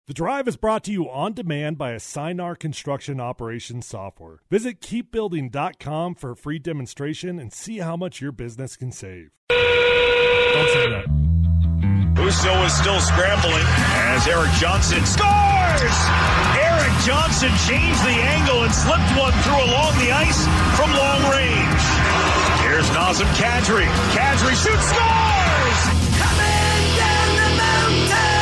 The Drive is brought to you on demand by Assignar Construction Operations Software. Visit keepbuilding.com for a free demonstration and see how much your business can save. Don't say that. Husso is still scrambling as Eric Johnson scores! Eric Johnson changed the angle and slipped one through along the ice from long range. Here's Nazem Kadri. Kadri shoots, scores! Coming down the mountain!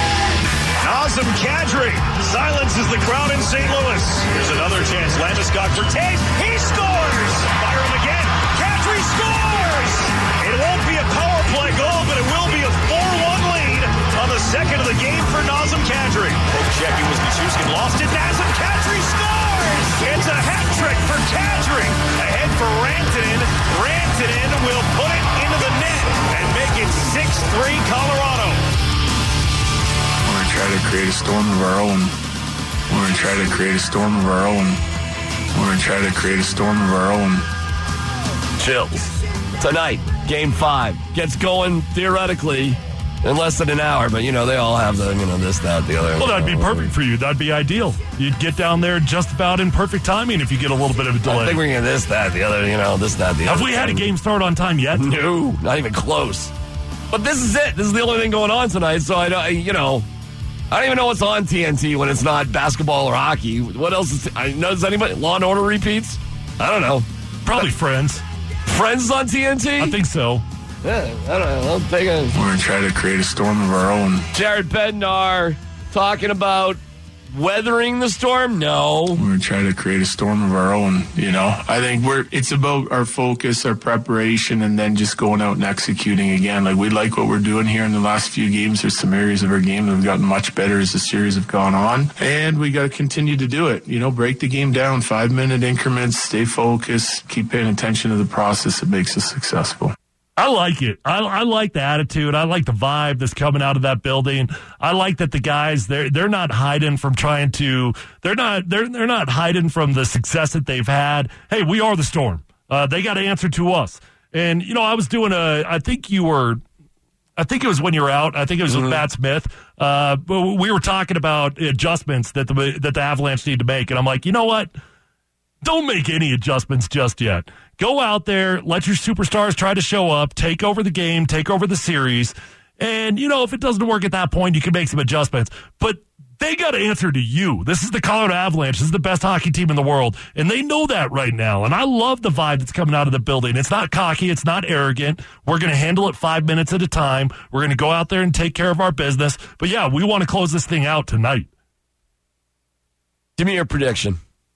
Nazem Kadri silences the crowd in St. Louis. Here's another chance. Landeskog for Taves. He scores! Fire him again. Kadri scores! It won't be a power play goal, but it will be a 4-1 lead on the second of the game for Nazem Kadri. Checking was Nichushkin, lost it. Nazem Kadri scores! It's a hat trick for Kadri. Ahead for Rantanen. Rantanen will put it into the net and make it 6-3 Colorado. We're going to try to create a storm of our own. We're going to try to create a storm of our own. We're going to try to create a storm of our own. Chills. Tonight, Game 5 gets going theoretically in less than an hour, but, they all have the, this, that, the other. Well, that'd be perfect for you. That'd be ideal. You'd get down there just about in perfect timing if you get a little bit of a delay. I think we're going to this, that, the other, this, that, the other. Have we had a game start on time yet? No, not even close. But this is it. This is the only thing going on tonight, so I don't even know what's on TNT when it's not basketball or hockey. What else is... Does anybody... Law and Order repeats? I don't know. Probably Friends. Friends is on TNT? I think so. Yeah, I don't know. I'll take a... We're going to try to create a storm of our own. Jared Bednar talking about weathering the storm? No. We're going to try to create a storm of our own, I think it's about our focus, our preparation, and then just going out and executing again. Like, we like what we're doing here in the last few games. There's some areas of our game that have gotten much better as the series have gone on. And we got to continue to do it. Break the game down, 5-minute increments, stay focused, keep paying attention to the process that makes us successful. I like it. I like the attitude. I like the vibe that's coming out of that building. I like that the guys they're not hiding from trying to. They're not hiding from the success that they've had. Hey, we are the Storm. They got to answer to us. And I was doing I think it was when you were out. I think it was with Matt Smith. But we were talking about adjustments that the Avalanche need to make, and I'm like, you know what? Don't make any adjustments just yet. Go out there, let your superstars try to show up, take over the game, take over the series. And, if it doesn't work at that point, you can make some adjustments. But they got to answer to you. This is the Colorado Avalanche. This is the best hockey team in the world. And they know that right now. And I love the vibe that's coming out of the building. It's not cocky. It's not arrogant. We're going to handle it 5 minutes at a time. We're going to go out there and take care of our business. But, yeah, we want to close this thing out tonight. Give me your prediction.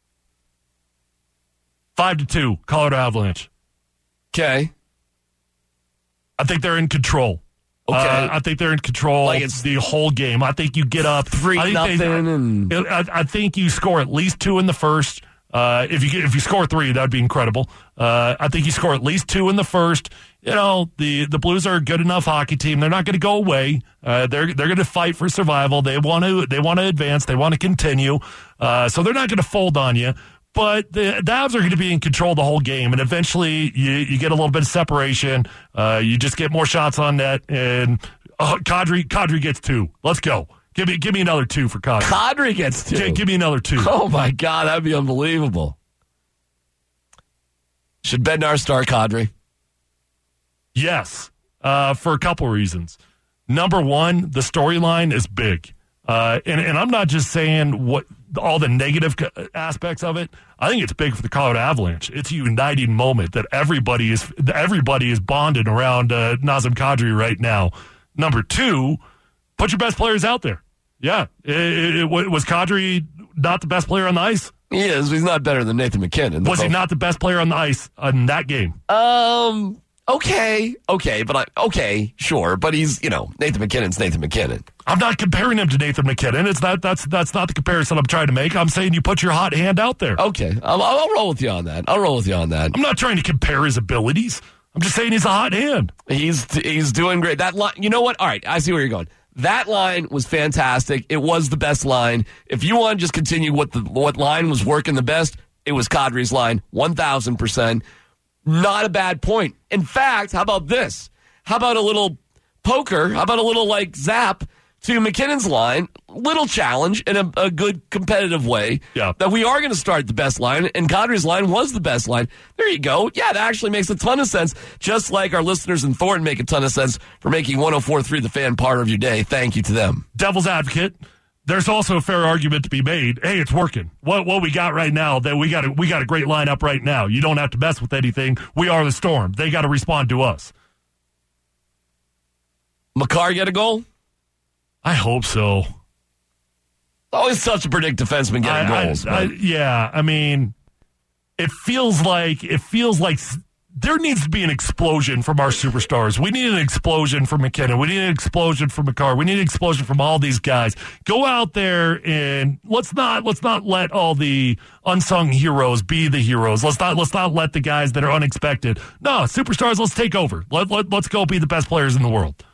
5-2, Colorado Avalanche. Okay. I think they're in control. Okay. I think they're in control the whole game. I think you get up 3-0. I think you score at least 2 in the first. If you score 3, that would be incredible. I think you score at least 2 in the first. The Blues are a good enough hockey team. They're not going to go away. They're going to fight for survival. They want to advance. They want to continue. So they're not going to fold on you. But the Avs are going to be in control the whole game, and eventually you get a little bit of separation. You just get more shots on net, and Kadri gets 2. Let's go. Give me another 2 for Kadri. Kadri gets 2. Give me another 2. Oh, my God. That would be unbelievable. Should Bednar start Kadri? Yes, for a couple reasons. Number one, the storyline is big. And I'm not just saying all the negative aspects of it. I think it's big for the Colorado Avalanche. It's a uniting moment that everybody is bonded around Nazem Kadri right now. Number 2, put your best players out there. Yeah, was Kadri not the best player on the ice? He is. He's not better than Nathan MacKinnon. Was he not the best player on the ice in that game? Okay, sure, but he's, Nathan MacKinnon's Nathan MacKinnon. I'm not comparing him to Nathan MacKinnon. That's not the comparison I'm trying to make. I'm saying you put your hot hand out there. Okay, I'll roll with you on that. I'm not trying to compare his abilities. I'm just saying he's a hot hand. He's doing great. That line, you know what? All right, I see where you're going. That line was fantastic. It was the best line. If you want to just continue what line was working the best, it was Kadri's line, 1,000%. Not a bad point. In fact, how about this? How about a little poker? How about a little zap to McKinnon's line, little challenge in a good competitive way. Yeah. That we are going to start the best line, and Kadri's line was the best line. There you go. Yeah, that actually makes a ton of sense. Just like our listeners in Thornton make a ton of sense for making 104.3 The Fan part of your day. Thank you to them. Devil's advocate. There's also a fair argument to be made. Hey, it's working. What we got right now, that we got a great lineup right now. You don't have to mess with anything. We are the Storm. They got to respond to us. Makar get a goal? I hope so. Always tough to predict defensemen getting goals. Yeah, I mean, it feels like there needs to be an explosion from our superstars. We need an explosion from McKinnon. We need an explosion from Makar. We need an explosion from all these guys. Go out there and let's not let all the unsung heroes be the heroes. Let's not let the guys that are unexpected. No, superstars, let's take over. Let's go be the best players in the world.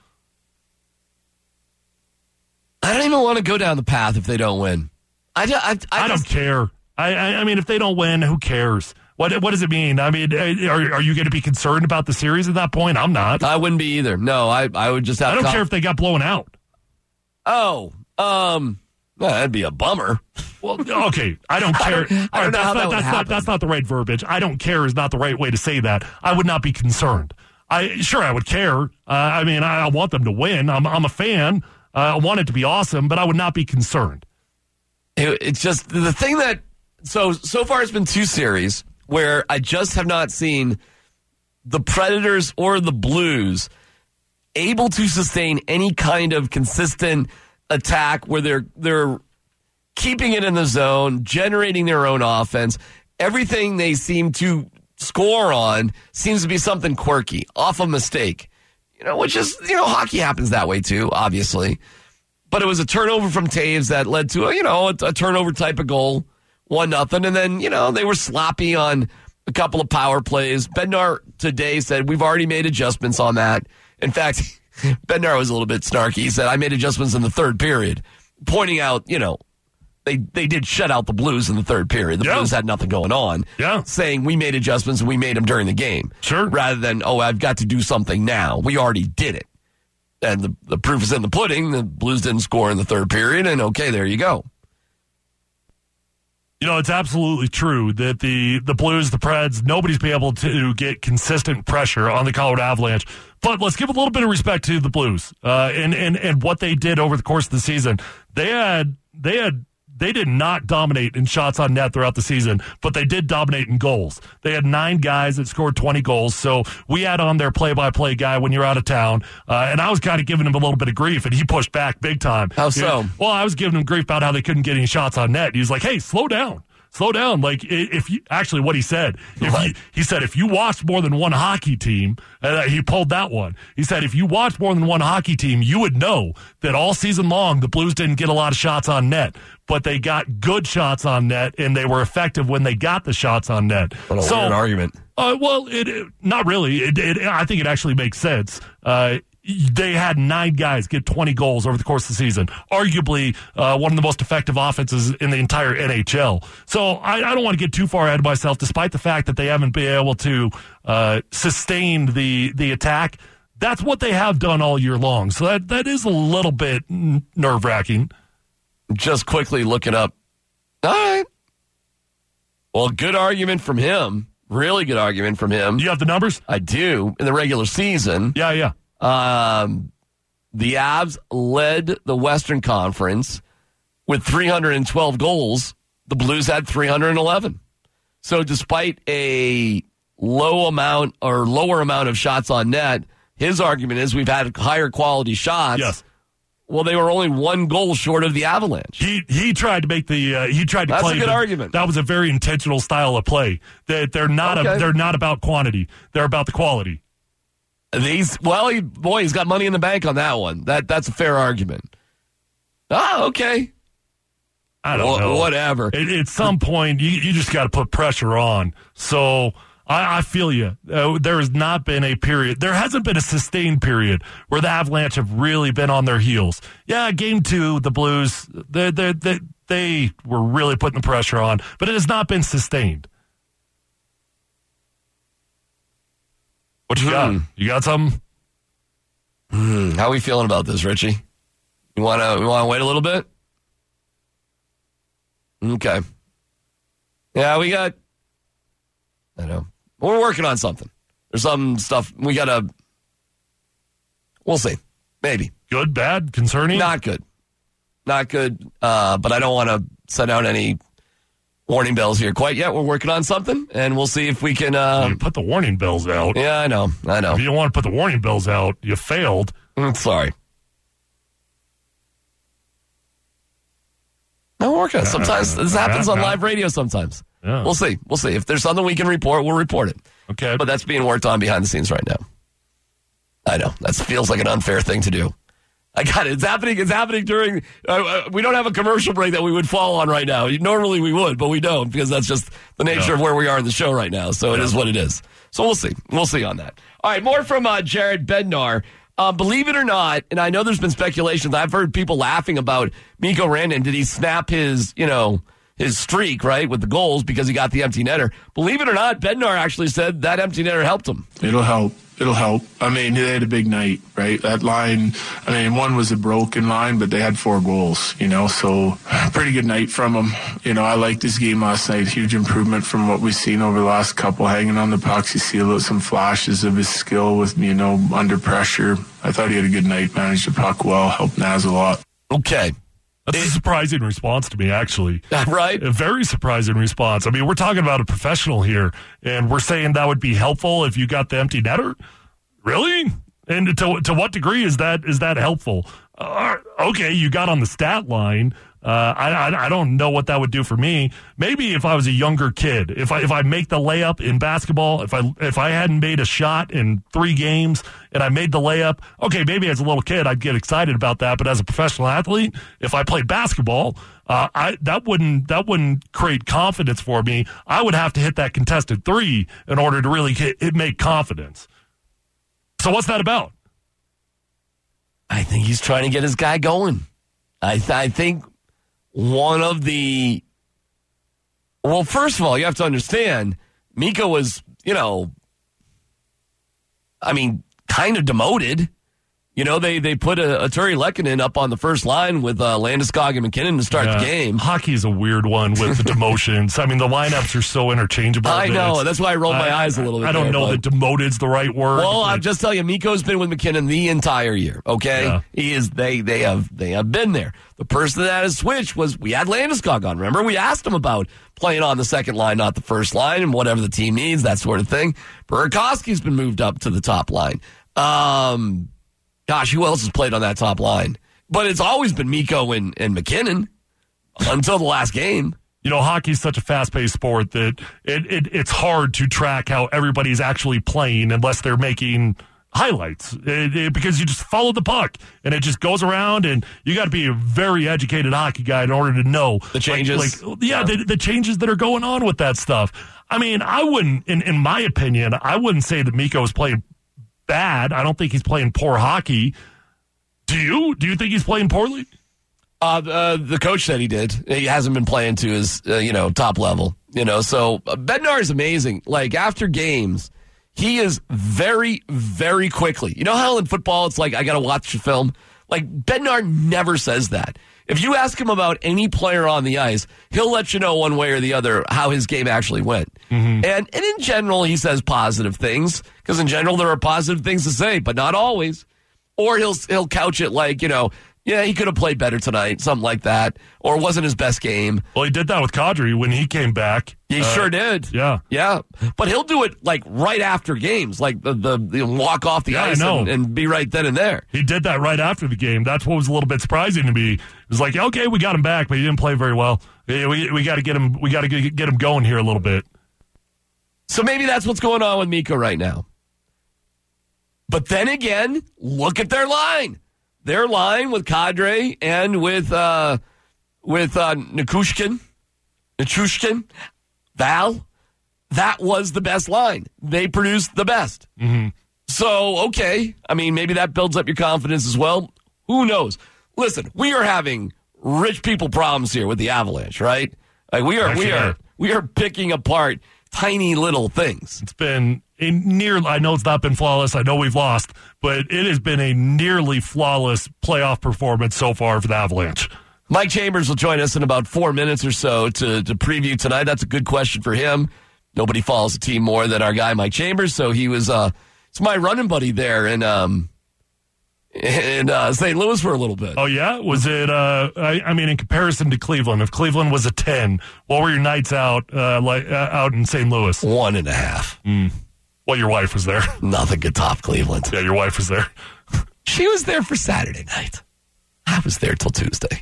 I don't even want to go down the path if they don't win. I don't care. I mean, if they don't win, who cares? What does it mean? I mean, are you going to be concerned about the series at that point? I'm not. I wouldn't be either. No, I would just have. I don't care if they got blown out. Oh, that'd be a bummer. Well, okay, I don't care. I don't know how that would happen. That's not the right verbiage. I don't care is not the right way to say that. I would not be concerned. I would care. I mean, I want them to win. I'm a fan. I want it to be awesome, but I would not be concerned. It's just the thing that so far it's been 2 series where I just have not seen the Predators or the Blues able to sustain any kind of consistent attack where they're keeping it in the zone, generating their own offense. Everything they seem to score on seems to be something quirky, off a mistake. Which is, hockey happens that way too, obviously. But it was a turnover from Taves that led to a turnover type of goal, 1-0. And then, they were sloppy on a couple of power plays. Bednar today said, we've already made adjustments on that. In fact, Bednar was a little bit snarky. He said, I made adjustments in the third period, pointing out, they did shut out the Blues in the third period. The Blues had nothing going on. Yeah. Saying we made adjustments and we made them during the game. Sure. Rather than, I've got to do something now. We already did it. And the proof is in the pudding. The Blues didn't score in the third period, and okay, there you go. It's absolutely true that the Blues, the Preds, nobody's been able to get consistent pressure on the Colorado Avalanche. But let's give a little bit of respect to the Blues and what they did over the course of the season. They did not dominate in shots on net throughout the season, but they did dominate in goals. They had 9 guys that scored 20 goals, so we had on their play-by-play guy when you're out of town, and I was kind of giving him a little bit of grief, and he pushed back big time. How so? Well, I was giving him grief about how they couldn't get any shots on net. He was like, hey, slow down. Slow down. Like, if you actually, what he said, he said, if you watch more than one hockey team, he pulled that one. He said, if you watch more than one hockey team, you would know that all season long, the Blues didn't get a lot of shots on net, but they got good shots on net, and they were effective when they got the shots on net. What a weird argument. Well, not really. I think it actually makes sense. They had 9 guys get 20 goals over the course of the season. Arguably one of the most effective offenses in the entire NHL. So I don't want to get too far ahead of myself, despite the fact that they haven't been able to sustain the attack. That's what they have done all year long. So that is a little bit nerve-wracking. Just quickly look it up. All right. Well, good argument from him. Really good argument from him. Do you have the numbers? I do. In the regular season. Yeah. The Avs led the Western Conference with 312 goals. The Blues had 311. So despite a lower amount of shots on net, his argument is we've had higher quality shots. Yes. Well, they were only 1 goal short of the Avalanche. He tried to make That's claim a good argument. That was a very intentional style of play. That they're not about quantity. They're about the quality. He's got money in the bank on that one. That's a fair argument. Okay. I don't know. Whatever. At some point, you just got to put pressure on. So I feel you. There has not been a period. There hasn't been a sustained period where the Avalanche have really been on their heels. Yeah, game 2, the Blues, they were really putting the pressure on, but it has not been sustained. What you got? You got something? How are we feeling about this, Richie? You want to wait a little bit? Okay. Yeah, I know. We're working on something. There's some stuff we got to, we'll see. Maybe. Good, bad, concerning? Not good. But I don't want to send out any warning bells here quite yet. We're working on something, and we'll see if we can... you put the warning bells out. Yeah, I know. If you don't want to put the warning bells out, you failed. Sorry. No, we're working on it. Sometimes this happens on live radio sometimes. Yeah. We'll see. If there's something we can report, we'll report it. Okay. But that's being worked on behind the scenes right now. I know. That feels like an unfair thing to do. I got it. It's happening during... we don't have a commercial break that we would fall on right now. Normally we would, but we don't because that's just the nature of where we are in the show right now. So it is what it is. So we'll see. We'll see on that. All right, more from Jared Bednar. Believe it or not, and I know there's been speculations. I've heard people laughing about Mikko Rantanen. Did he snap his streak, right, with the goals because he got the empty netter? Believe it or not, Bednar actually said that empty netter helped him. It'll help. I mean, they had a big night, right? That line, one was a broken line, but they had 4 goals, so pretty good night from them. I liked this game last night. Huge improvement from what we've seen over the last couple, hanging on the pucks. You see some flashes of his skill with, under pressure. I thought he had a good night, managed the puck well, helped Naz a lot. Okay. That's a surprising response to me, actually. Right? A very surprising response. I mean, we're talking about a professional here, and we're saying that would be helpful if you got the empty netter? Really? And to what degree is that helpful? Okay, you got on the stat line. I don't know what that would do for me. Maybe if I was a younger kid, if I make the layup in basketball, if I hadn't made a shot in 3 games and I made the layup, okay, maybe as a little kid I'd get excited about that. But as a professional athlete, if I played basketball, that wouldn't create confidence for me. I would have to hit that contested 3 in order to really make confidence. So what's that about? I think he's trying to get his guy going. I think one of the... Well, first of all, you have to understand, Mikko was, kind of demoted. They put a Turi Lehkonen up on the first line with Landeskog and McKinnon to start the game. Hockey is a weird one with the demotions. The lineups are so interchangeable. I know. That's why I rolled my eyes a little bit. I don't know that demoted's the right word. Well, I'll just tell you, Mikko's been with McKinnon the entire year, okay? Yeah. He is. They have been there. The person that has switched we had Landeskog on, remember? We asked him about playing on the second line, not the first line, and whatever the team needs, that sort of thing. Burakovsky's been moved up to the top line. Gosh, who else has played on that top line? But it's always been Mikko and McKinnon until the last game. Hockey's such a fast-paced sport that it's hard to track how everybody's actually playing unless they're making highlights because you just follow the puck and it just goes around, and you got to be a very educated hockey guy in order to know the changes. The changes that are going on with that stuff. I wouldn't, in my opinion, I wouldn't say that Mikko is playing bad. I don't think he's playing poor hockey. Do you? Do you think he's playing poorly? The coach said he did. He hasn't been playing to his, top level. So Bednar is amazing. Like after games, he is very, very quickly. You know how in football it's like I got to watch the film. Like Bednar never says that. If you ask him about any player on the ice, he'll let you know one way or the other how his game actually went. Mm-hmm. And in general, he says positive things because in general there are positive things to say, but not always. Or he'll couch it like, yeah, he could have played better tonight, something like that, or it wasn't his best game. Well, he did that with Kadri when he came back. He sure did. Yeah. Yeah. But he'll do it like right after games, like the walk off the ice and be right then and there. He did that right after the game. That's what was a little bit surprising to me. It was like, okay, we got him back, but he didn't play very well. We got to get him. We got to get him going here a little bit. So maybe that's what's going on with Mikko right now. But then again, look at their line. Their line with Kadri and with Nichushkin, Val, that was the best line. They produced the best. Mm-hmm. So, okay. Maybe that builds up your confidence as well. Who knows? Listen, we are having rich people problems here with the Avalanche, right? Like we are picking apart tiny little things. It's been I know it's not been flawless. I know we've lost, but it has been a nearly flawless playoff performance so far for the Avalanche. Mike Chambers will join us in about 4 minutes or so to preview tonight. That's a good question for him. Nobody follows the team more than our guy Mike Chambers, so he was it's my running buddy there in St. Louis for a little bit. Oh, yeah? Was it, I mean, in comparison to Cleveland, if Cleveland was a 10, what were your nights out out in St. Louis? 1.5. Well, your wife was there. Nothing could top Cleveland. Yeah, your wife was there. She was there for Saturday night. I was there till Tuesday.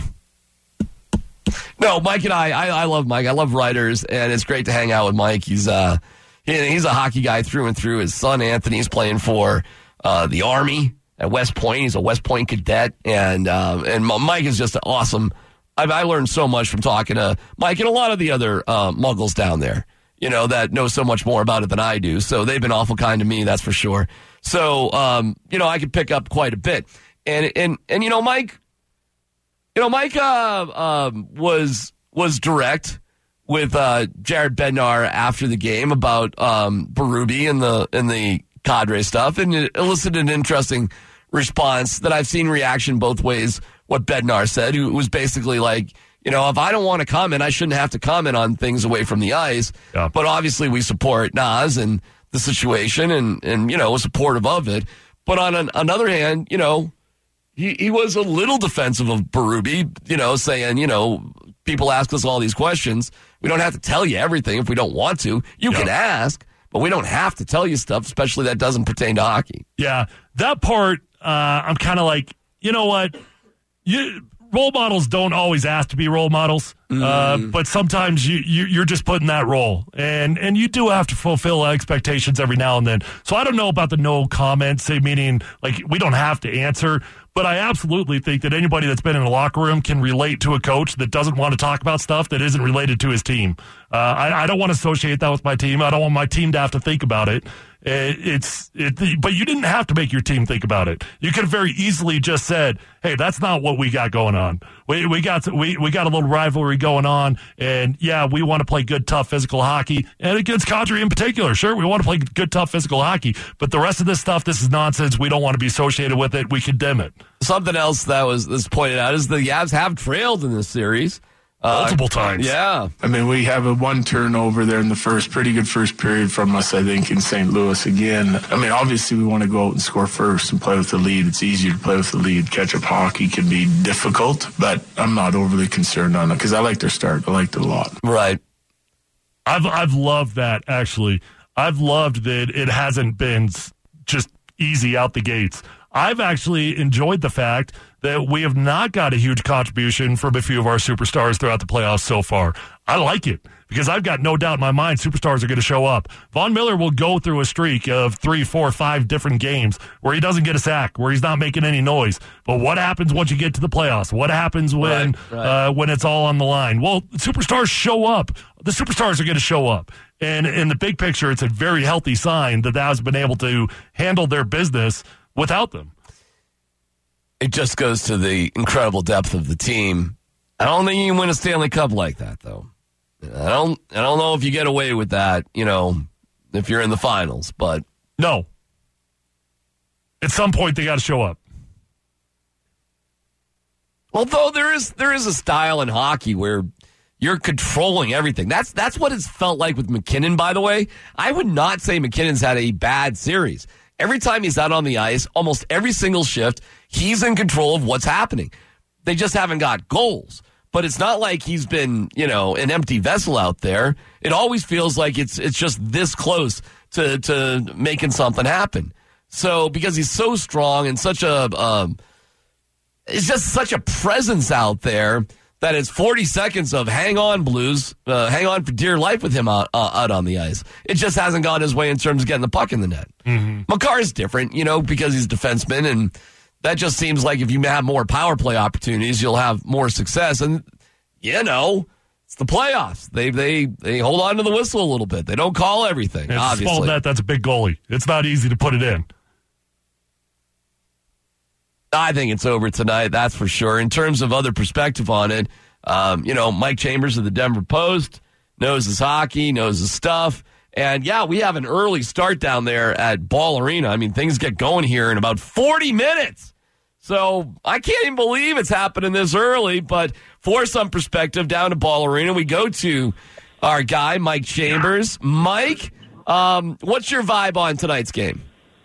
No, Mike and I love Mike. I love writers, and it's great to hang out with Mike. He's a hockey guy through and through. His son, Anthony's playing for the Army at West Point. He's a West Point cadet, and Mike is just awesome. I learned so much from talking to Mike and a lot of the other muggles down there, that know so much more about it than I do. So they've been awful kind to me, that's for sure. So, I could pick up quite a bit. And Mike, was direct with Jared Bednar after the game about Berube and the Cadre stuff, and it elicited an interesting response that I've seen reaction both ways. What Bednar said, who was basically like, if I don't want to comment, I shouldn't have to comment on things away from the ice. Yeah. But obviously we support Naz and the situation and supportive of it. But on another hand, he was a little defensive of Berube, saying, people ask us all these questions. We don't have to tell you everything if we don't want to. You can ask, but we don't have to tell you stuff, especially that doesn't pertain to hockey. Yeah, that part, I'm kind of like, you know what? Role models don't always ask to be role models, but sometimes you're just put in that role, and you do have to fulfill expectations every now and then. So I don't know about the no comments, meaning like we don't have to answer, but I absolutely think that anybody that's been in a locker room can relate to a coach that doesn't want to talk about stuff that isn't related to his team. I don't want to associate that with my team. I don't want my team to have to think about it. But you didn't have to make your team think about it. You could have very easily just said, "Hey, that's not what we got going on. We got a little rivalry going on, and yeah, we want to play good, tough, physical hockey, and against Kadri in particular. Sure, we want to play good, tough, physical hockey, but the rest of this stuff, this is nonsense. We don't want to be associated with it. We condemn it." Something else that was pointed out is the Avs have trailed in this series. Multiple times. Yeah. I mean, we have a one turnover there in the pretty good first period from us, I think, in St. Louis again. I mean, obviously we want to go out and score first and play with the lead. It's easier to play with the lead. Catch-up hockey can be difficult, but I'm not overly concerned on it because I like their start. I liked it a lot. Right. I've loved that, actually. I've loved that it hasn't been just easy out the gates. I've actually enjoyed the fact that we have not got a huge contribution from a few of our superstars throughout the playoffs so far. I like it because I've got no doubt in my mind superstars are going to show up. Von Miller will go through a streak of 3, 4, 5 different games where he doesn't get a sack, where he's not making any noise. But what happens once you get to the playoffs? What happens when it's all on the line? Well, superstars show up. The superstars are going to show up. And in the big picture, it's a very healthy sign that has been able to handle their business without them. It just goes to the incredible depth of the team. I don't think you can win a Stanley Cup like that, though. I don't know if you get away with that, if you're in the finals, but no. At some point, they got to show up. Although there is a style in hockey where you're controlling everything. That's what it's felt like with McKinnon, by the way. I would not say McKinnon's had a bad series. Every time he's out on the ice, almost every single shift, he's in control of what's happening. They just haven't got goals. But it's not like he's been, an empty vessel out there. It always feels like it's just this close to making something happen. So because he's so strong and it's just such a presence out there that it's 40 seconds of hang on, Blues, hang on for dear life with him out on the ice. It just hasn't gone his way in terms of getting the puck in the net. Mm-hmm. Makar's different, because he's a defenseman, and that just seems like if you have more power play opportunities, you'll have more success. And, it's the playoffs. They hold on to the whistle a little bit. They don't call everything, it's obviously. Small net, that's a big goalie. It's not easy to put it in. I think it's over tonight, that's for sure. In terms of other perspective on it, Mike Chambers of the Denver Post knows his hockey, knows his stuff, And, yeah, we have an early start down there at Ball Arena. I mean, things get going here in about 40 minutes. So I can't even believe it's happening this early. But for some perspective, down to Ball Arena, we go to our guy, Mike Chambers. Mike, what's your vibe on tonight's game?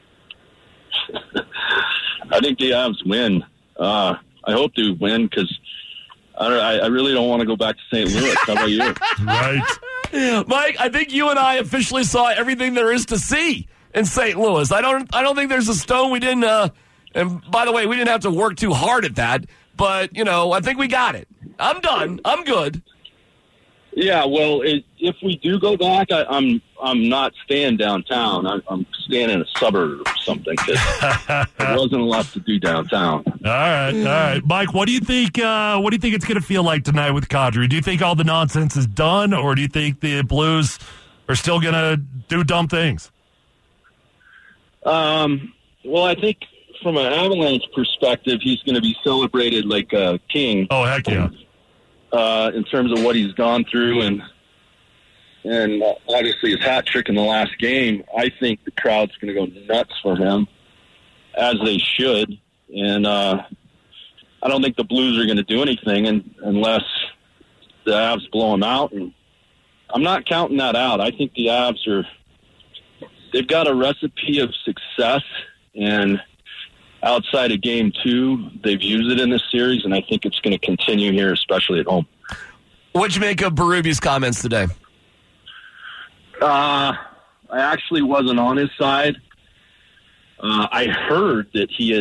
I think the Avs win. I hope they win because I really don't want to go back to St. Louis. How about you? Right. Mike, I think you and I officially saw everything there is to see in St. Louis. I don't think there's a stone we didn't. And by the way, we didn't have to work too hard at that. But I think we got it. I'm done. I'm good. Yeah, well, if we do go back, I'm not staying downtown. I'm staying in a suburb or something because there wasn't a lot to do downtown. All right, Mike. What do you think? What do you think it's going to feel like tonight with Kadri? Do you think all the nonsense is done, or do you think the Blues are still going to do dumb things? Well, I think from an Avalanche perspective, he's going to be celebrated like a king. Oh, heck yeah. In terms of what he's gone through and obviously his hat trick in the last game, I think the crowd's going to go nuts for him, as they should. And I don't think the Blues are going to do anything unless the Avs blow them out. And I'm not counting that out. I think the Avs they've got a recipe of success, and outside of Game 2, they've used it in this series, and I think it's going to continue here, especially at home. What'd you make of Berube's comments today? I actually wasn't on his side. I heard that he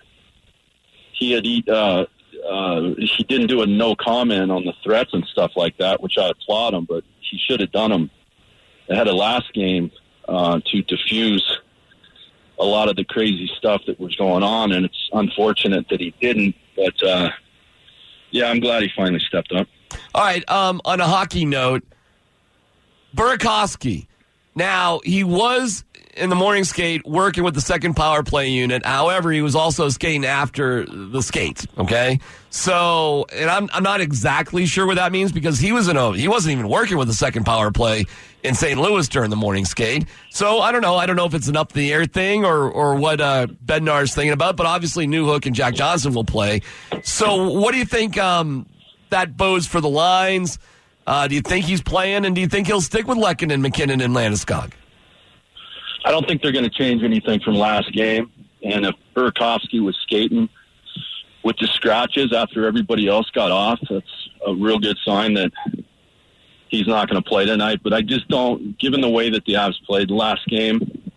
didn't do a no comment on the threats and stuff like that, which I applaud him, but he should have done them ahead of last game to diffuse a lot of the crazy stuff that was going on, and it's unfortunate that he didn't. But, yeah, I'm glad he finally stepped up. All right, on a hockey note, Burakovsky. Now, he was in the morning skate working with the second power play unit. However, he was also skating after the skate, okay? So, and I'm not exactly sure what that means because he wasn't even working with the second power play in St. Louis during the morning skate. So, I don't know. I don't know if it's an up-the-air thing or what Bednar's thinking about, but obviously Newhook and Jack Johnson will play. So, what do you think that bodes for the lines? Do you think he's playing, and do you think he'll stick with Lehkonen, McKinnon, and Landeskog? I don't think they're going to change anything from last game. And if Burakovsky was skating with the scratches after everybody else got off, that's a real good sign that he's not going to play tonight. But I just don't, given the way that the Avs played the last game,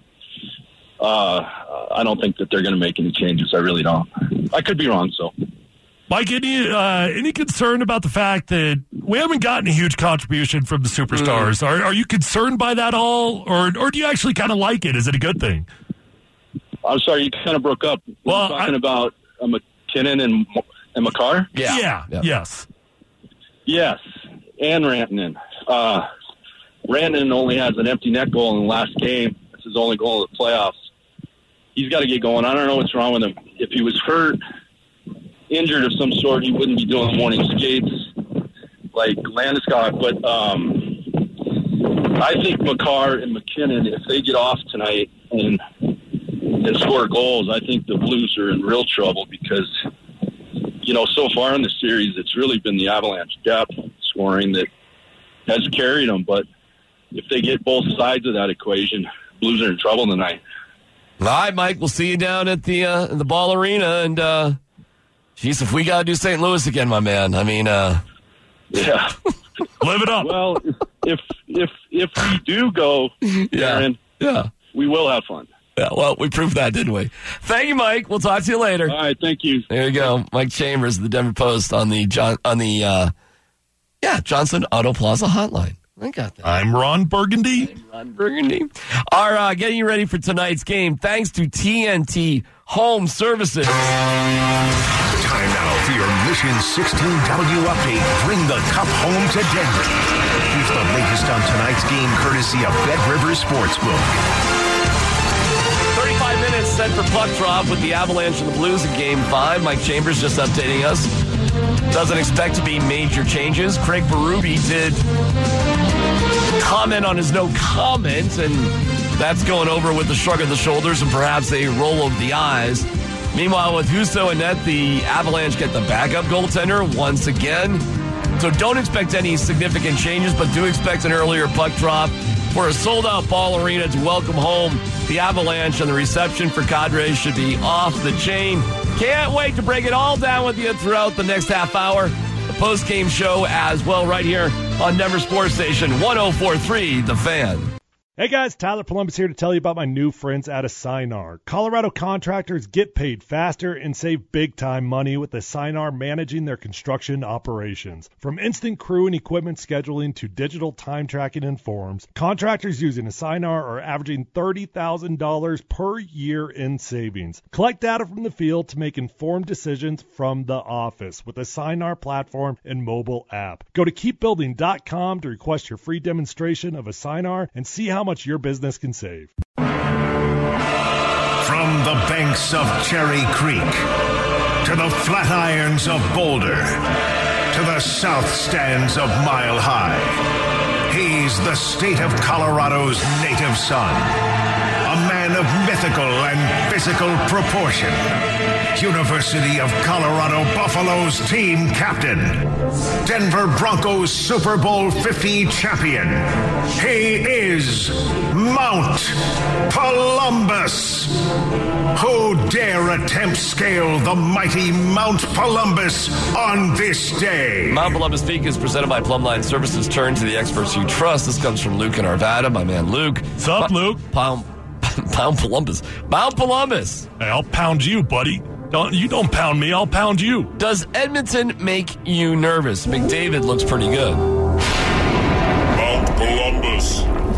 I don't think that they're going to make any changes. I really don't. I could be wrong, so. Mike, any concern about the fact that we haven't gotten a huge contribution from the superstars? Are you concerned by that all, or do you actually kind of like it? Is it a good thing? I'm sorry, you kind of broke up. Well, You're talking about McKinnon and Makar? Yeah. Yes. Yes, and Rantanen. Rantanen only has an empty net goal in the last game. It's his only goal in the playoffs. He's got to get going. I don't know what's wrong with him. If he was hurt, injured of some sort, he wouldn't be doing morning skates like Landeskog. But I think Makar and McKinnon, if they get off tonight and score goals, I think the Blues are in real trouble because, so far in the series, it's really been the Avalanche depth scoring that has carried them. But if they get both sides of that equation, Blues are in trouble tonight. All right, Mike, we'll see you down at the Ball Arena, and geez, if we got to do St. Louis again, my man, I mean, yeah. Live it up. Well, if we do go, Aaron, we will have fun. Yeah, well, we proved that, didn't we? Thank you, Mike. We'll talk to you later. All right, thank you. There you go, Mike Chambers, the Denver Post on the Johnson Auto Plaza hotline. I got that. I'm Ron Burgundy. All right, getting you ready for tonight's game. Thanks to TNT Home Services. Time now for your Mission 16W update. Bring the cup home to Denver. Here's the latest on tonight's game, courtesy of Bet Rivers Sportsbook. 35 minutes set for puck drop with the Avalanche and the Blues in Game 5. Mike Chambers just updating us doesn't expect to be major changes. Craig Berube did comment on his no comment, and that's going over with a shrug of the shoulders and perhaps a roll of the eyes. Meanwhile, with Husso and net, the Avalanche get the backup goaltender once again. So don't expect any significant changes, but do expect an earlier puck drop for a sold-out Ball Arena to welcome home the Avalanche, and the reception for Cadre should be off the chain. Can't wait to break it all down with you throughout the next half hour. The post-game show as well right here on Denver Sports Station 104.3 The Fan. Hey guys, Tyler Columbus here to tell you about my new friends at Assignar. Colorado contractors get paid faster and save big time money with Assignar managing their construction operations. From instant crew and equipment scheduling to digital time tracking and forms, contractors using Assignar are averaging $30,000 per year in savings. Collect data from the field to make informed decisions from the office with Assignar platform and mobile app. Go to keepbuilding.com to request your free demonstration of Assignar and see how much your business can save. From the banks of Cherry Creek to the flat irons of Boulder to the south stands of Mile High, he's the state of Colorado's native son, a man of mythical and physical proportion, University of Colorado Buffaloes team captain, Denver Broncos Super Bowl 50 champion. He is Mount Columbus. Who dare attempt scale the mighty Mount Columbus on this day? Mount Columbus Peak is presented by Plumline Services. Turn to the experts you trust. This comes from Luke in Arvada, my man Luke. What's up, Luke? Mount Columbus. Mount Columbus. Hey, I'll pound you, buddy. Don't pound me, I'll pound you. Does Edmonton make you nervous? McDavid looks pretty good. Mount Columbus.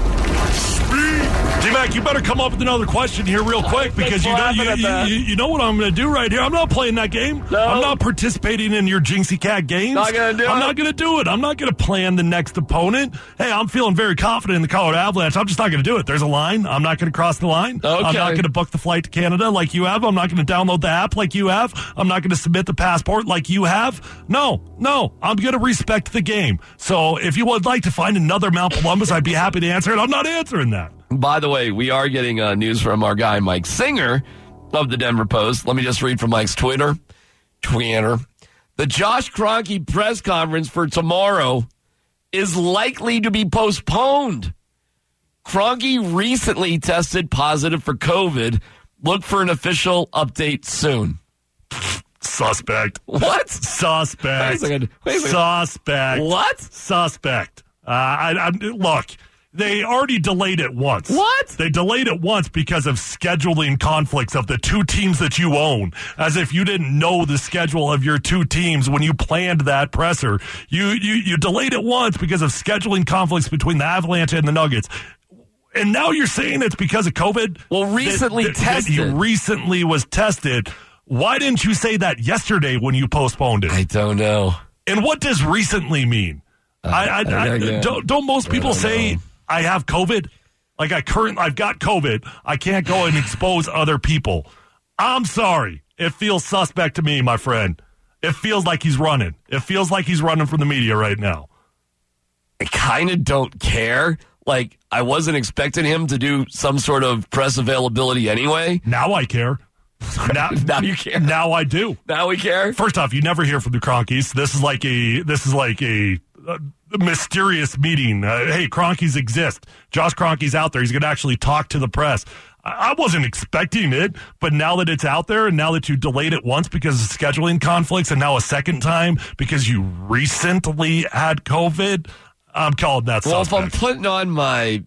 D-Mac, you better come up with another question here real quick, because you know what I'm going to do right here. I'm not playing that game. No. I'm not participating in your Jinxie Cat games. Not gonna do it. I'm not going to do it. I'm not going to plan the next opponent. Hey, I'm feeling very confident in the Colorado Avalanche. I'm just not going to do it. There's a line. I'm not going to cross the line. Okay. I'm not going to book the flight to Canada like you have. I'm not going to download the app like you have. I'm not going to submit the passport like you have. No. I'm going to respect the game. So if you would like to find another Mount Columbus, I'd be happy to answer it. I'm not answering that. By the way, we are getting news from our guy Mike Singer of the Denver Post. Let me just read from Mike's Twitter. The Josh Kroenke press conference for tomorrow is likely to be postponed. Kroenke recently tested positive for COVID. Look for an official update soon. Suspect. What? Suspect. Wait a second. Suspect. What? Suspect. Look, they already delayed it once. What? They delayed it once because of scheduling conflicts of the two teams that you own. As if you didn't know the schedule of your two teams when you planned that presser. You delayed it once because of scheduling conflicts between the Avalanche and the Nuggets. And now you're saying it's because of COVID? Well, recently tested. He recently was tested. Why didn't you say that yesterday when you postponed it? I don't know. And what does recently mean? Don't most people say I have COVID? Like I've got COVID. I can't go and expose other people. I'm sorry. It feels suspect to me, my friend. It feels like he's running. It feels like he's running from the media right now. I kind of don't care. Like, I wasn't expecting him to do some sort of press availability anyway. Now I care. Now you care. Now I do. Now we care. First off, you never hear from the Kroenkes. This is like a mysterious meeting. Hey, Kroenkes exist. Josh Kroenke's out there. He's going to actually talk to the press. I wasn't expecting it, but now that it's out there and now that you delayed it once because of scheduling conflicts and now a second time because you recently had COVID, I'm calling that suspect. Well, if I'm putting on my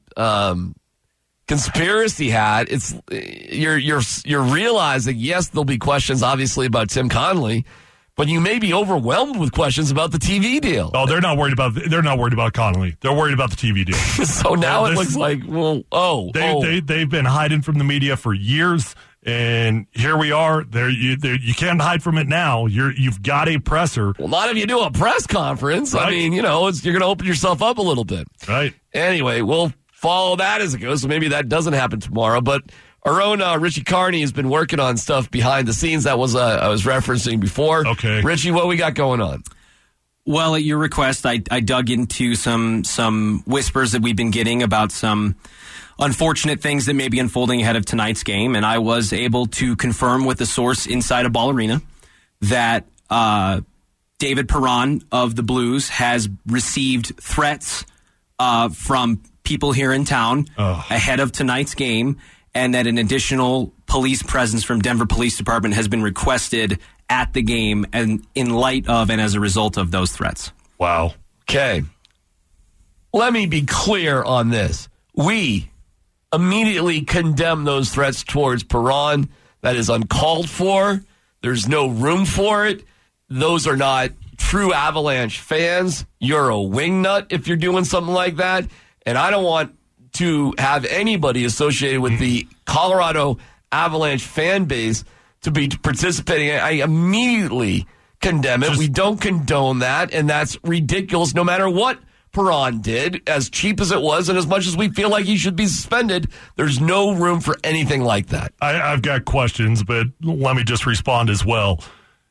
conspiracy hat, it's you're realizing, yes, there'll be questions obviously about Tim Connolly, but you may be overwhelmed with questions about the TV deal. Oh, they're not worried about Connolly. They're worried about the TV deal. So now it looks like, they've been hiding from the media for years, and here we are. You can't hide from it now. You've got a presser. Well, not if you do a press conference. Right. I mean, you're going to open yourself up a little bit. Right. Anyway, we'll follow that as it goes. So maybe that doesn't happen tomorrow. But Our own Richie Carney has been working on stuff behind the scenes that was I was referencing before. Okay. Richie, what we got going on? Well, at your request, I dug into some whispers that we've been getting about some unfortunate things that may be unfolding ahead of tonight's game, and I was able to confirm with a source inside of Ball Arena that David Perron of the Blues has received threats from people here in town ahead of tonight's game, and that an additional police presence from Denver Police Department has been requested at the game and in light of and as a result of those threats. Wow. Okay. Let me be clear on this. We immediately condemn those threats towards Perron. That is uncalled for. There's no room for it. Those are not true Avalanche fans. You're a wingnut if you're doing something like that. And I don't want to have anybody associated with the Colorado Avalanche fan base to be participating. I immediately condemn it. We don't condone that, and that's ridiculous no matter what Perron did, as cheap as it was, and as much as we feel like he should be suspended. There's no room for anything like that. I've got questions, but let me just respond as well.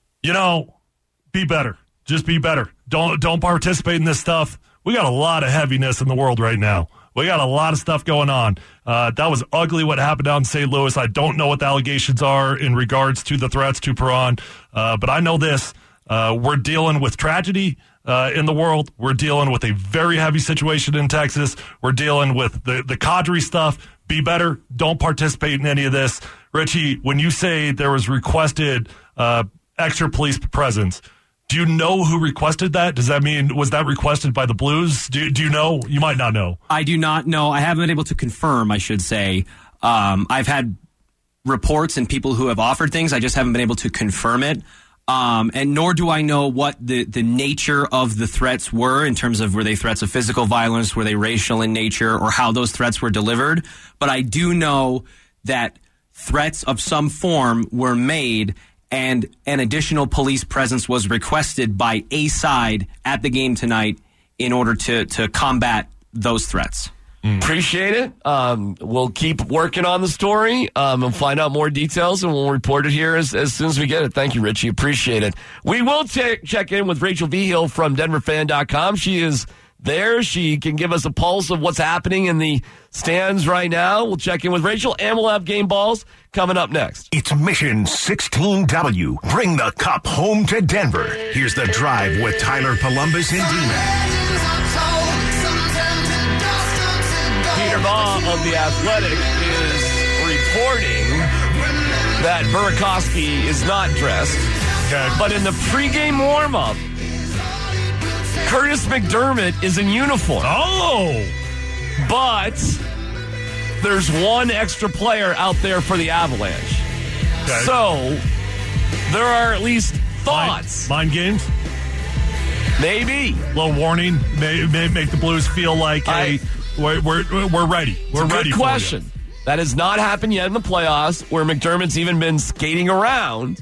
Be better. Just be better. Don't participate in this stuff. We got a lot of heaviness in the world right now. We got a lot of stuff going on. That was ugly what happened down in St. Louis. I don't know what the allegations are in regards to the threats to Perron, but I know this. We're dealing with tragedy in the world. We're dealing with a very heavy situation in Texas. We're dealing with the Kadri stuff. Be better. Don't participate in any of this. Richie, when you say there was requested extra police presence, do you know who requested that? Does that mean, was that requested by the Blues? Do you know? You might not know. I do not know. I haven't been able to confirm, I should say. I've had reports and people who have offered things. I just haven't been able to confirm it. And nor do I know what the nature of the threats were in terms of were they threats of physical violence, were they racial in nature, or how those threats were delivered. But I do know that threats of some form were made, and an additional police presence was requested by a side at the game tonight in order to combat those threats. Appreciate it. We'll keep working on the story and find out more details, and we'll report it here as soon as we get it. Thank you, Richie. Appreciate it. We will check in with Rachel Vigil from DenverFan.com. She is there. She can give us a pulse of what's happening in the stands right now. We'll check in with Rachel, and we'll have game balls coming up next. It's Mission 16W. Bring the cup home to Denver. Here's The Drive with Tyler Columbus and D-Man. Peter Baugh of The Athletic is reporting that Burakovsky is not dressed. Okay. But in the pregame warm-up, Curtis McDermott is in uniform. Oh! But there's one extra player out there for the Avalanche. Okay. So there are at least thoughts. Mind games? Maybe. A little warning. May make the Blues feel like, hey, we're ready. We're ready. Good question. For you. That has not happened yet in the playoffs, where McDermott's even been skating around.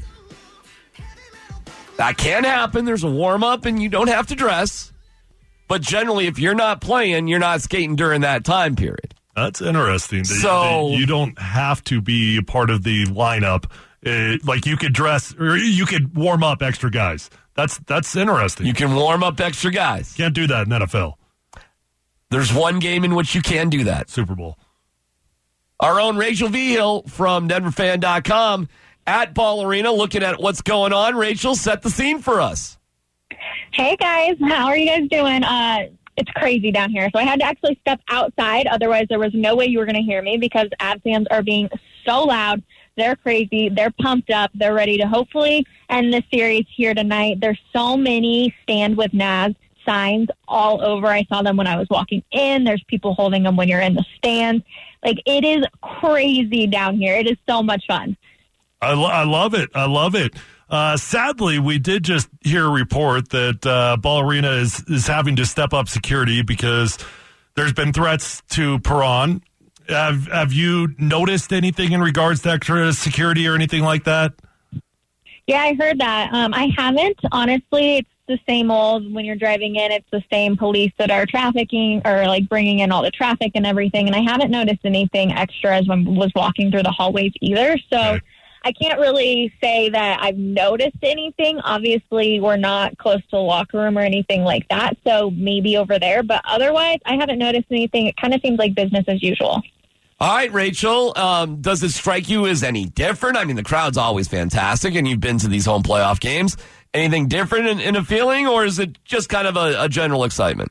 That can happen. There's a warm-up, and you don't have to dress. But generally, if you're not playing, you're not skating during that time period. That's interesting. So you don't have to be a part of the lineup. Like you could dress, or you could warm up extra guys. That's interesting. You can warm up extra guys. Can't do that in NFL. There's one game in which you can do that. Super Bowl. Our own Rachel Vigil from DenverFan.com at Ball Arena looking at what's going on. Rachel, set the scene for us. Hey, guys. How are you guys doing? It's crazy down here. So I had to actually step outside. Otherwise, there was no way you were going to hear me because Av fans are being so loud. They're crazy. They're pumped up. They're ready to hopefully end the series here tonight. There's so many Stand With Naz signs all over. I saw them when I was walking in. There's people holding them when you're in the stands. Like, it is crazy down here. It is so much fun. I love it. I love it. Sadly, we did just hear a report that Ball Arena is having to step up security because there's been threats to Perron. Have you noticed anything in regards to extra security or anything like that? Yeah, I heard that. I haven't. Honestly, it's the same old. When you're driving in, it's the same police that are trafficking or like bringing in all the traffic and everything. And I haven't noticed anything extra as I was walking through the hallways either. So I can't really say that I've noticed anything. Obviously, we're not close to the locker room or anything like that. So maybe over there. But otherwise, I haven't noticed anything. It kind of seems like business as usual. All right, Rachel, does it strike you as any different? I mean, the crowd's always fantastic, and you've been to these home playoff games. Anything different in a feeling, or is it just kind of a general excitement?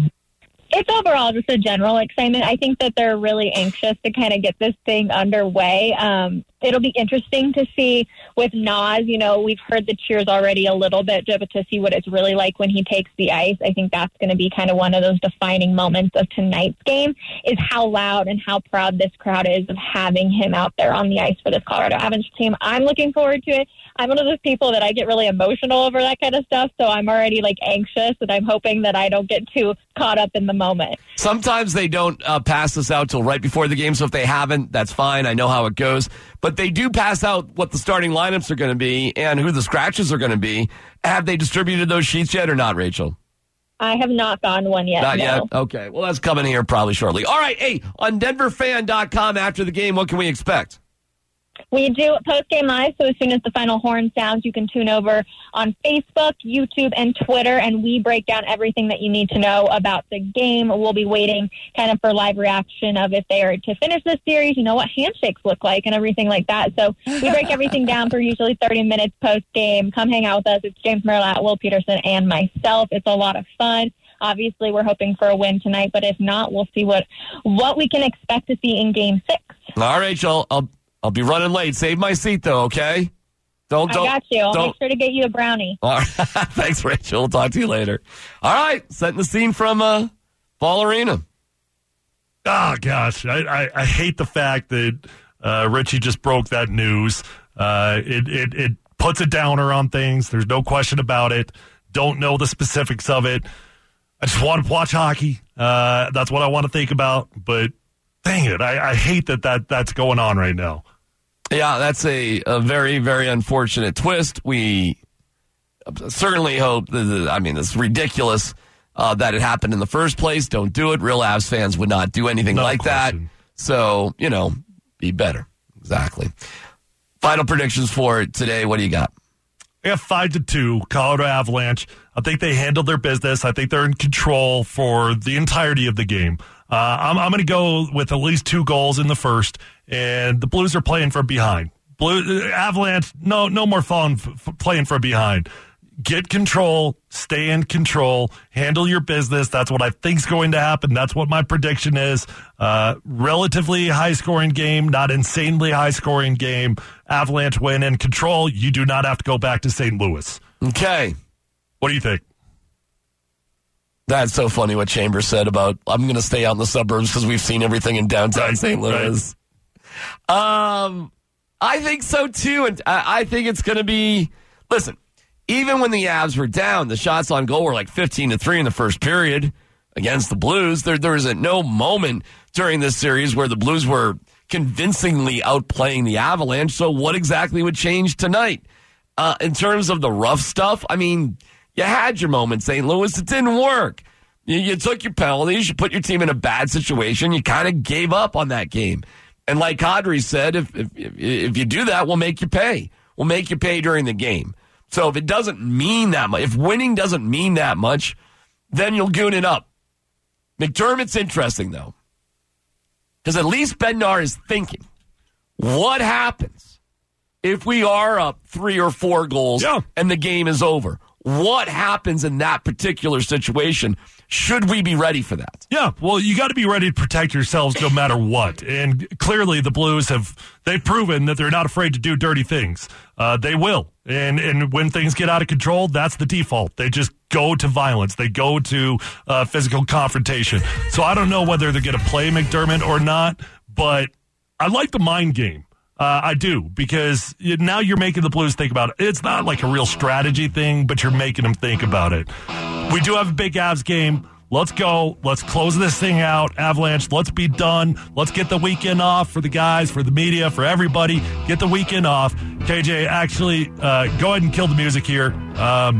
It's overall just a general excitement. I think that they're really anxious to kind of get this thing underway. It'll be interesting to see with Nas. You know, we've heard the cheers already a little bit, but to see what it's really like when he takes the ice, I think that's going to be kind of one of those defining moments of tonight's game, is how loud and how proud this crowd is of having him out there on the ice for this Colorado Avalanche team. I'm looking forward to it. I'm one of those people that I get really emotional over that kind of stuff, so I'm already like anxious, and I'm hoping that I don't get too caught up in the moment. Sometimes they don't pass this out till right before the game, so if they haven't, that's fine. I know how it goes. But they do pass out what the starting lineups are going to be and who the scratches are going to be. Have they distributed those sheets yet or not, Rachel? I have not gotten one yet. Not no. yet? Okay. Well, that's coming here probably shortly. All right. Hey, on DenverFan.com after the game, what can we expect? We do post-game live, so as soon as the final horn sounds, you can tune over on Facebook, YouTube, and Twitter, and we break down everything that you need to know about the game. We'll be waiting kind of for live reaction of if they are to finish this series, you know, what handshakes look like and everything like that. So we break everything down for usually 30 minutes post-game. Come hang out with us. It's James Merlot, Will Peterson, and myself. It's a lot of fun. Obviously, we're hoping for a win tonight, but if not, we'll see what we can expect to see in Game 6. All right, Rachel. I'll be running late. Save my seat, though, okay? I got you. I'll make sure to get you a brownie. All right. Thanks, Rachel. We'll talk to you later. All right. Setting the scene from Ball Arena. Oh, gosh. I hate the fact that Richie just broke that news. It puts a downer on things. There's no question about it. Don't know the specifics of it. I just want to watch hockey. That's what I want to think about. But dang it, I hate that's going on right now. Yeah, that's a very, very unfortunate twist. We certainly hope it's ridiculous that it happened in the first place. Don't do it. Real Avs fans would not do anything like question. That. So, be better. Exactly. Final predictions for today. What do you got? I got 5-2, Colorado Avalanche. I think they handled their business. I think they're in control for the entirety of the game. I'm going to go with at least 2 goals in the first, and the Blues are playing from behind. Avalanche, no more fun playing from behind. Get control, stay in control, handle your business. That's what I think's going to happen. That's what my prediction is. Relatively high-scoring game, not insanely high-scoring game. Avalanche win in control. You do not have to go back to St. Louis. Okay. What do you think? That's so funny what Chambers said about, I'm going to stay out in the suburbs because we've seen everything in downtown St. Louis. Right. I think so, too. And I think it's going to be, listen, even when the Avs were down, the shots on goal were like 15-3 in the first period against the Blues. There isn't no moment during this series where the Blues were convincingly outplaying the Avalanche. So what exactly would change tonight? In terms of the rough stuff, I mean, you had your moment, St. Louis. It didn't work. You took your penalties. You put your team in a bad situation. You kind of gave up on that game. And like Kadri said, if you do that, we'll make you pay. We'll make you pay during the game. So if it doesn't mean that much, if winning doesn't mean that much, then you'll goon it up. McDermott's interesting, though, because at least Bednar is thinking, what happens if we are up 3 or 4 goals and the game is over? What happens in that particular situation? Should we be ready for that? Yeah, well, you got to be ready to protect yourselves no matter what. And clearly the Blues they've proven that they're not afraid to do dirty things. They will. And when things get out of control, that's the default. They just go to violence. They go to physical confrontation. So I don't know whether they're going to play McDermott or not, but I like the mind game. I do, because now you're making the Blues think about it. It's not like a real strategy thing, but you're making them think about it. We do have a big Avs game. Let's go. Let's close this thing out. Avalanche, let's be done. Let's get the weekend off for the guys, for the media, for everybody. Get the weekend off. KJ, actually, go ahead and kill the music here.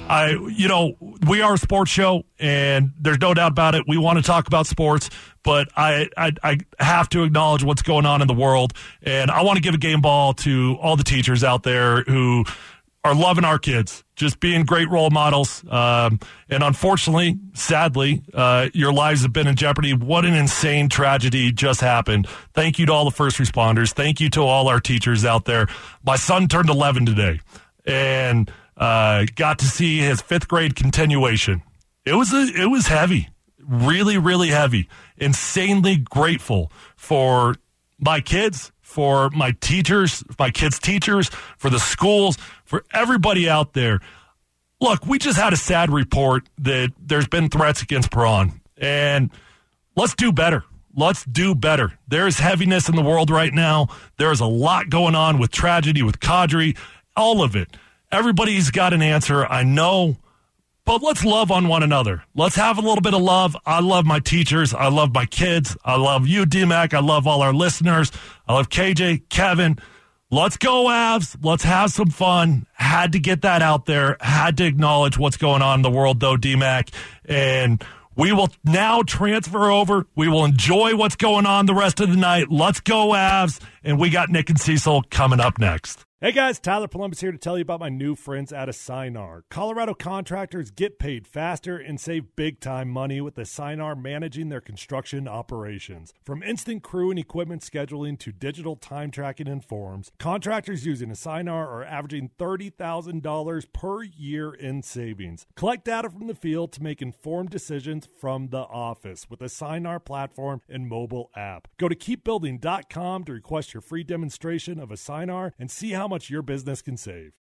we are a sports show, and there's no doubt about it. We want to talk about sports, but I have to acknowledge what's going on in the world, and I want to give a game ball to all the teachers out there who are loving our kids, just being great role models. And unfortunately, sadly, your lives have been in jeopardy. What an insane tragedy just happened. Thank you to all the first responders. Thank you to all our teachers out there. My son turned 11 today, and got to see his 5th grade continuation. It was heavy, really, really heavy. Insanely grateful for my kids, for my teachers, my kids' teachers, for the schools, for everybody out there. Look, we just had a sad report that there's been threats against Perron, and let's do better. Let's do better. There is heaviness in the world right now. There is a lot going on with tragedy, with Kadri, all of it. Everybody's got an answer, I know, but let's love on one another. Let's have a little bit of love. I love my teachers. I love my kids. I love you, DMAC. I love all our listeners. I love KJ, Kevin. Let's go, Avs. Let's have some fun. Had to get that out there. Had to acknowledge what's going on in the world, though, DMAC. And we will now transfer over. We will enjoy what's going on the rest of the night. Let's go, Avs. And we got Nick and Cecil coming up next. Hey guys, Tyler Columbus here to tell you about my new friends at Assinar. Colorado contractors get paid faster and save big time money with Assinar managing their construction operations. From instant crew and equipment scheduling to digital time tracking and forms, contractors using Assinar are averaging $30,000 per year in savings. Collect data from the field to make informed decisions from the office with Assinar platform and mobile app. Go to keepbuilding.com to request your free demonstration of Assinar and see how much your business can save.